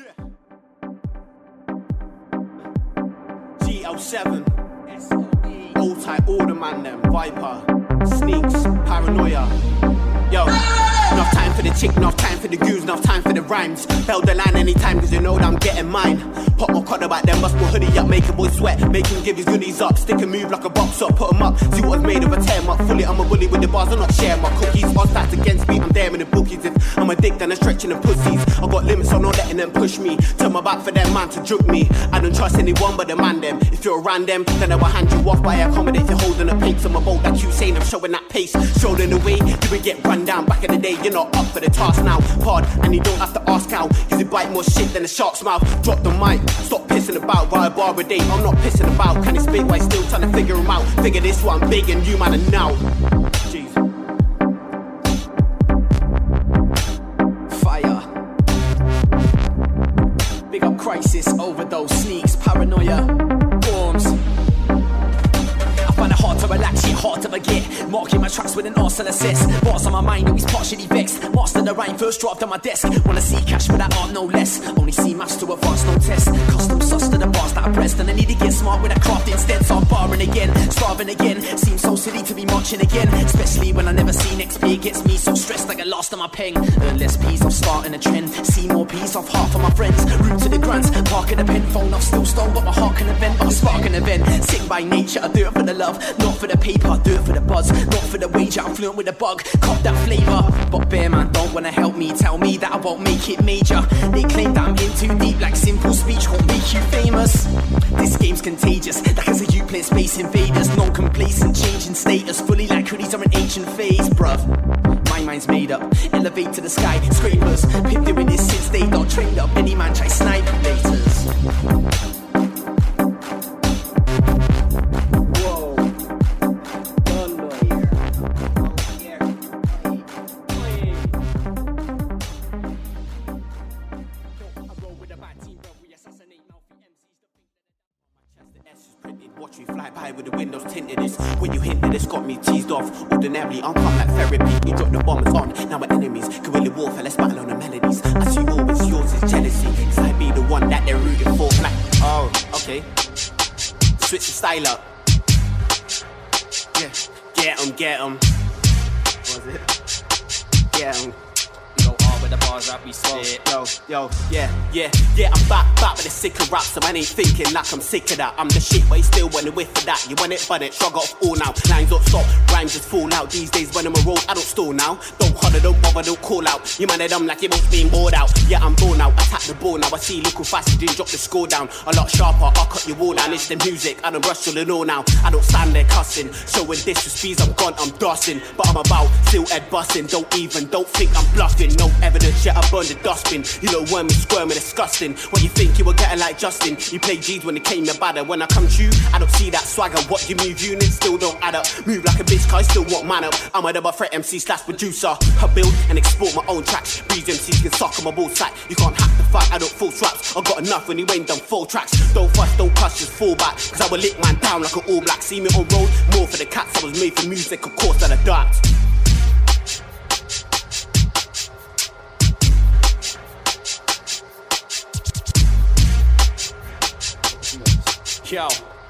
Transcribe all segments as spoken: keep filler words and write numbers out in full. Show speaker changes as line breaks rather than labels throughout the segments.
G L seven, old type order man them, Viper, Sneaks, Paranoia. Yo, enough time for the chick, enough time for the goons, enough time for the rhymes. Held the line anytime cause you know that I'm getting mine. Pop my cod about them, bust my hoodie up, make a boy sweat. Make him give his goodies up, stick and move like a box up, put him up. See what's made of a tear up, fully I'm a bully with the bars, I'm not sharing my cookies. Odds that's against me, I'm there in the bookies. If I'm a dick then I'm stretching the pussies. I got limits, I'm not letting them push me. Turn my back for them man to juke me. I don't trust anyone but the man them. If you're around them, then I will hand you off. But I accommodate you holding a pace on my boat like you saying I'm showing that pace. Showing the way, you would get run down. Back in the day, you're not up for the task now. Hard, and you don't have to ask how. Cause you bite more shit than a shark's mouth. Drop the mic, stop pissing about. By a bar a day, I'm not pissing about. Can he spit while still trying to figure him out? Figure this one big and you man are now. Jeez. Fire. Big up Crisis, Overdose, Sneaks, Paranoia, Forms. I find it hard to relax, yet hard to forget. Marking my tracks with an arsenal assist. Bars on my mind, always partially vexed. Master the rhyme, first draft on my desk. Wanna see cash for that art, no less. Only see maths to advance, no test. Custom sauce to the bars that I pressed. And I need to get smart with that craft instead. So I'm barring again, starving again. Seems so silly to be marching again. Especially when I never see next pay. It gets me so stressed I get lost on my pen. Earn less peas, I'm starting a trend. See more peas off half of my friends. Root to the grants, parking the pen. Phone off, still stone, but my heart can event. But I spark an event. Sick by nature, I do it for the love. Not for the paper, I do it for the buzz. Not for the wage, I'm fluent with the bug. Cop that flavour. But bear man don't wanna help me. Tell me that I won't make it major. They claim that I'm in too deep, like simple speech won't make you famous. This game's contagious, like as a you play Space Invaders. Non-complacent, changing status. Fully like hoodies are an ancient phase, bruv. My mind's made up, elevate to the sky. Scrapers, been doing this since they got trained up. Any man try snipe laters. Watch me fly by with the windows tinted. This when you hinted, it's got me teased off. Ordinarily, I'm come like therapy. You drop the bombers on, now we're enemies. Guerrilla warfare, let's battle on the melodies. I see always yours is jealousy. Cause I be the one that they're rooting for. Like, oh, okay. Switch the style up. Yeah, get 'em, get 'em. What was it? Get 'em.
With the bars up, we spit.
Yo, yo, yeah, yeah, yeah, I'm back, back with the sick of rap, so I ain't thinking like I'm sick of that. I'm the shit, but you still want to whiff of that. You want it, but it, shrug off all now. Lines don't stop, rhymes just fall out. These days when I'm a roll, I don't stall now. Don't holler, don't bother, don't call out. You man of them like you both being bored out. Yeah, I'm born out, attack the ball now. I see little fast, you didn't drop the score down. A lot sharper, I'll cut your wall down. It's the music, I don't brush all and all now. I don't stand there cussing, showing disrespect, I'm gone, I'm dusting. But I'm about, still Ed busting. Don't even, don't think I'm bluffing. No evidence yet, I burn the dustbin. You know, wormy, squirmy, disgusting. What you think you were getting like Justin? You play G's when it came to batter. When I come to you, I don't see that swagger. What you move units still don't add up. Move like a bitch, cause I still want man up. I'm a double threat M C slash producer. I build and export my own tracks. Breeze M Cs can suck on my ball sack. You can't hack the fight, I don't full traps. I got enough when you ain't done full tracks. Don't fuss, don't cuss, just fall back. Cause I will lick man down like an all black. See me on road, more for the cats. I was made for music, of course, that I died.
Yo.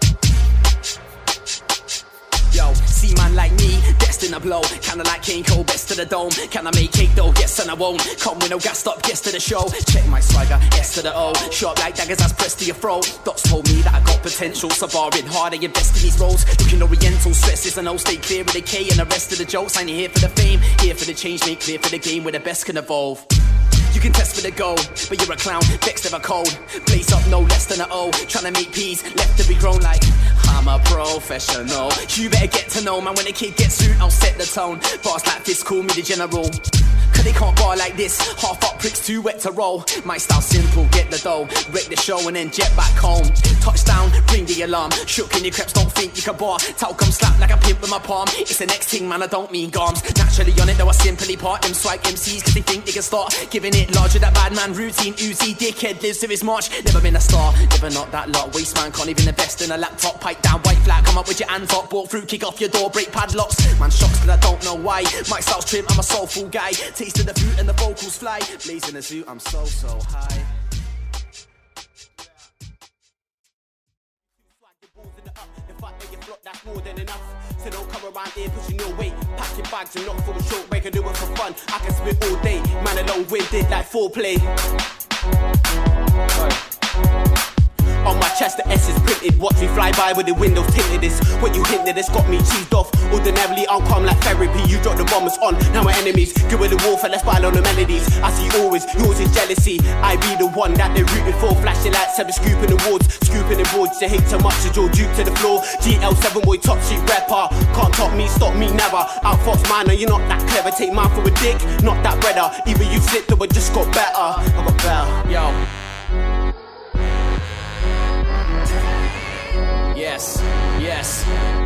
Yo, see man like me, destined to blow. Kinda like Kane Cole, best to the dome. Can I make cake though? Yes and I won't. Come with no gas, stop, yes to the show. Check my swagger, S to the O. Sharp like daggers, that's pressed to your throat. Dots told me that I got potential, so barring hard, I invest in these roles. Looking oriental, stress is a no, stay clear of the K and the rest of the jokes. I ain't here for the fame, here for the change, make clear for the game where the best can evolve. You can test for the goal, but you're a clown, vexed of a cold. Blaze up no less than an O, trying to make peas, left to be grown like I'm a professional. You better get to know, man, when a kid gets sued, I'll set the tone. Bars like this, call me the general. Cause they can't bar like this, half up pricks too wet to roll. My style simple, get the dough, wreck the show and then jet back home. Touchdown, ring the alarm, shook in your creps, don't think you can bar. Talcum slap like a pimp with my palm, it's the next thing man, I don't mean garms. Naturally on it though I simply part them swag M Cs cause they think they can start giving it larger, that bad man routine. Uzi dickhead lives to his march, never been a star, never not that lot. Waste man can't even invest in a laptop, pipe down, white flag, come up with your hands up, walk through, kick off your door, break padlocks. Man shocks cause I don't know why, my style's trim, I'm a soulful guy. Taste of the fruit and the vocals fly, blazing a suit, I'm so so high.
more than enough. So don't come around here pushing your weight. Pack your bags and not for a short break and do it for fun. I can spit all day, man alone winded like foreplay. On my chest the S is printed. Watch me fly by with the windows tinted. This what you hinted, it's got me cheesed off. Ordinarily I'm calm like therapy. You drop the bombers on, now my enemies. Give it the warfare, let's pile on the melodies. I see always, yours is jealousy. I be the one that they're rooting for. Flashing lights, seven scooping awards. Scooping the boards, they hate so much to draw Duke to the floor. G L seven boy top sheet rapper. Can't top me, stop me never. Outfox minor, you're not that clever. Take mine for a dick, not that redder. Either you slipped or I just got better. I got better, yo.
Yes, yes.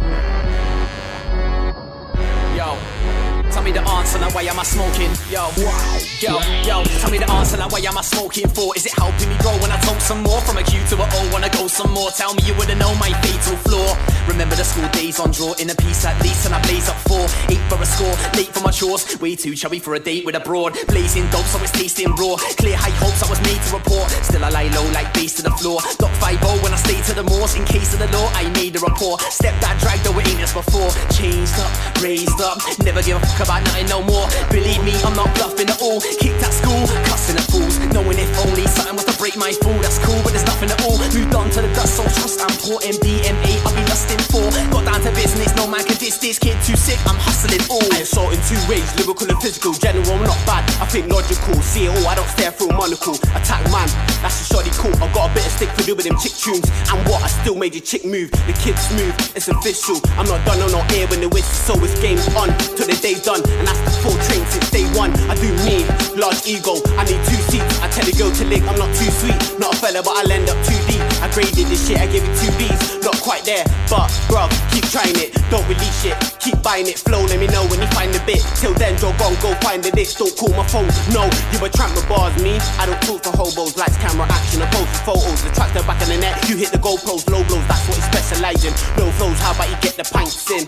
Yo, tell me the answer, now why am I smoking? Yo, yo, yo, tell me the answer, now why am I smoking for? Is it helping me grow when I told some more? From a Q to a O, wanna go some more? Tell me you wouldn't know my fatal flaw. Remember the school days on draw, in a piece at least, and I blaze up four. Eight for a score, late for my chores. Way too chubby for a date with a broad. Blazing dope, so it's tasting raw. Clear high hopes, I was made to report. Still I lie low like base to the floor. Doc five oh when I stay to the moors. In case of the law, I made a rapport. Step that drag, though it ain't as before. Changed up, raised up, never give a fuck about nothing no more. Believe me, I'm not bluffing at all. Kicked at school, cussing at fools. Knowing if only something was to break my fall. That's cool, but there's nothing at all. Moved on to the dust, so trust I'm poor. M D M A, I'll be lusting for. Got down to business, no man can diss this kid. Too sick, I'm hustling all.
I assault in two ways, lyrical and physical. General, I'm not bad, I think logical. See it all, I don't stare through a monocle. Attack man, that's a shoddy cool. I got a bit of stick for doing them chick tunes. And what, I still made your chick move. The kid's smooth, it's official. I'm not done, I'm not here when the whistle, so it's game on. Till the day's done, and that's the full train since day one. I do me, large ego, I need two seats. I tell the girl to lick, I'm not too sweet. Not a fella, but I'll end up too deep. I graded this shit, I give it two B's. Not quite there, but bruv, keep trying it. Don't release it, keep buying it. Flow, let me know when you find the bit. Till then, jog on, go find the licks. Don't call my phone, no, you a tramp with bars. Me, I don't talk to hobos. Lights, camera, action, I post for photos. The tractor back in the net, you hit the GoPros. Low blows, that's what he specialise in. Low flows, how about you get the pints in?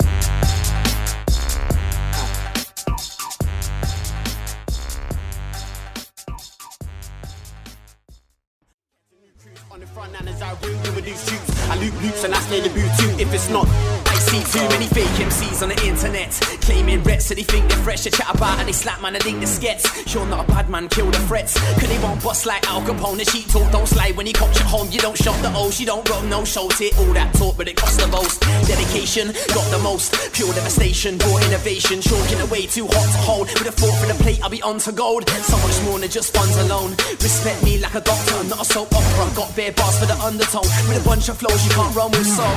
On the front and as I root, we reduce shoots. I loop loops and that's near the boot too. If it's not,
I see too many fake M Cs on the internet, claiming reps so they think they're fresh to chat about, and they slap man and think they're skets. You're not a bad man, kill the threats. Cause they won't bust like Al Capone. The sheet talk don't slide when he comes at home. You don't shop the O's, you don't rock no shows. It all that talk, but it costs the most. Dedication, got the most. Pure devastation, raw innovation. Chalking away too hot to hold. With a fork for the plate, I'll be on to gold. So much more than just funds alone. Respect me like a doctor, not a soap opera. Got bare bars for the undertone. With a bunch of flows you can't run with, so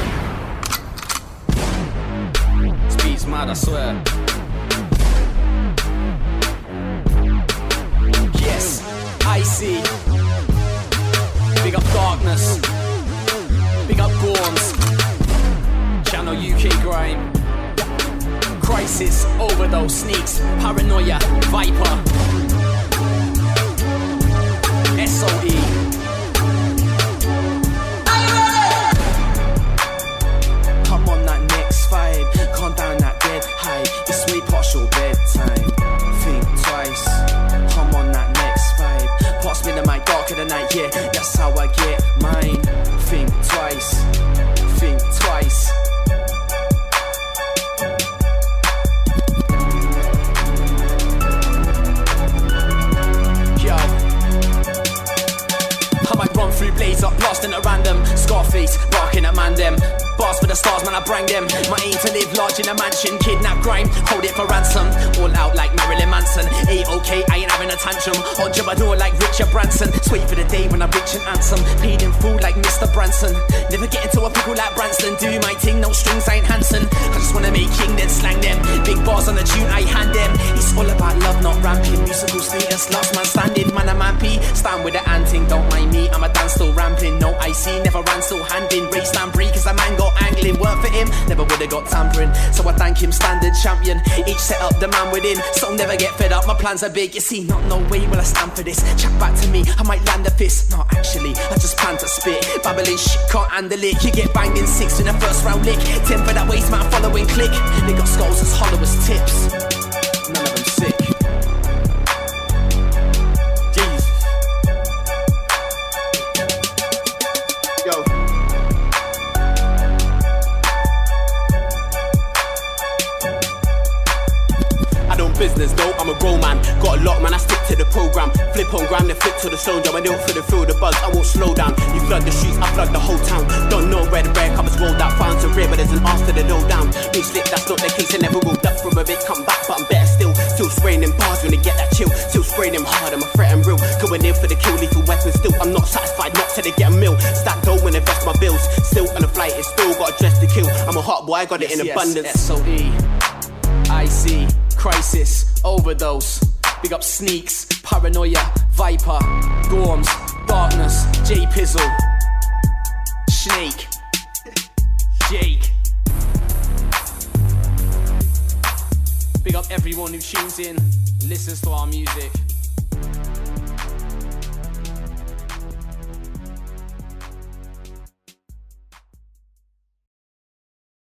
speed's mad, I swear. Yes, I see. Big up Darkness. Big up Gorms. Channel U K Grime. Crisis, Overdose, Sneaks, Paranoia, Viper, S O E. Come on that next vibe, calm down that dead high. It's way past your bedtime. Think twice. Come on that next vibe. Pass me the mic dark of the night, yeah. That's how I get mine. Think twice. Think twice. Yo, I might run through blades up, blasting at random. Scarface, barking at man them. Bars for the stars, man, I brang them. My aim to live large in a mansion. Kidnap grime, hold it for ransom. All out like Marilyn Manson. A-OK, I ain't having a tantrum. On job I do like Richard Branson. Just wait for the day when I reach an anthem. Paid in full like Mister Branson. Never get into a pickle like Branston. Do my thing, no strings, I ain't Hanson. I just wanna make king, then slang them. Big bars on the tune, I hand them. It's all about love, not ramping. Musical status, last man standing. Man, I'm happy. Stand with the anting, don't mind me. I'm a dance still ramping. No I C, never ran still handing. Race stand breed, cause a man got angling. Work for him, never would've got tampering. So I thank him, standard champion. Each set up the man within, so never get fed up. My plans are big, you see, not no way will I stand for this. Chat back to me, I might land a fist. No, actually, I just plan to spit. Babbling shit, can't handle it. You get banged in six in the first round lick. Ten for that waste man following click. They got skulls as hollow as tips. None of them sick.
Flip on ground, then flip to the soldier. I don't feel the thrill, the buzz, I won't slow down. You flood the streets, I flood the whole town. Don't know where the rare covers rolled out. Found some rare, but there's an after the low down. Been slick, that's not the case. I never rolled up for a bit, come back, but I'm better still. Still spraying them bars when they get that chill. Still spraying them hard, I'm a threat and real. Going in for the kill, lethal weapon. Still, I'm not satisfied, not till they get a mill. Stack dough when invest my bills. Still on the flight, it's still got a dress to kill. I'm a hot boy, I got it yes, in yes, abundance.
S O E, I C, crisis, overdose. Big up Sneaks, Paranoia, Viper, Gorms, Darkness, J Pizzle, Snake, Jake. Big up everyone who tunes in, listens to our music.